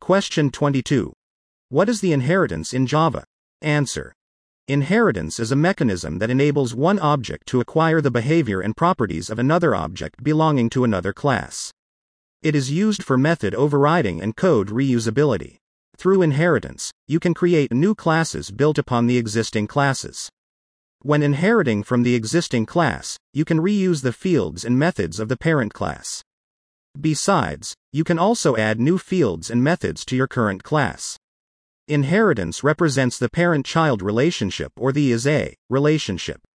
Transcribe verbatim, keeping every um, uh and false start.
Question twenty-two. What is the inheritance in Java? Answer. Inheritance is a mechanism that enables one object to acquire the behavior and properties of another object belonging to another class. It is used for method overriding and code reusability. Through inheritance, you can create new classes built upon the existing classes. When inheriting from the existing class, you can reuse the fields and methods of the parent class. Besides, you can also add new fields and methods to your current class. Inheritance represents the parent-child relationship or the is-a relationship.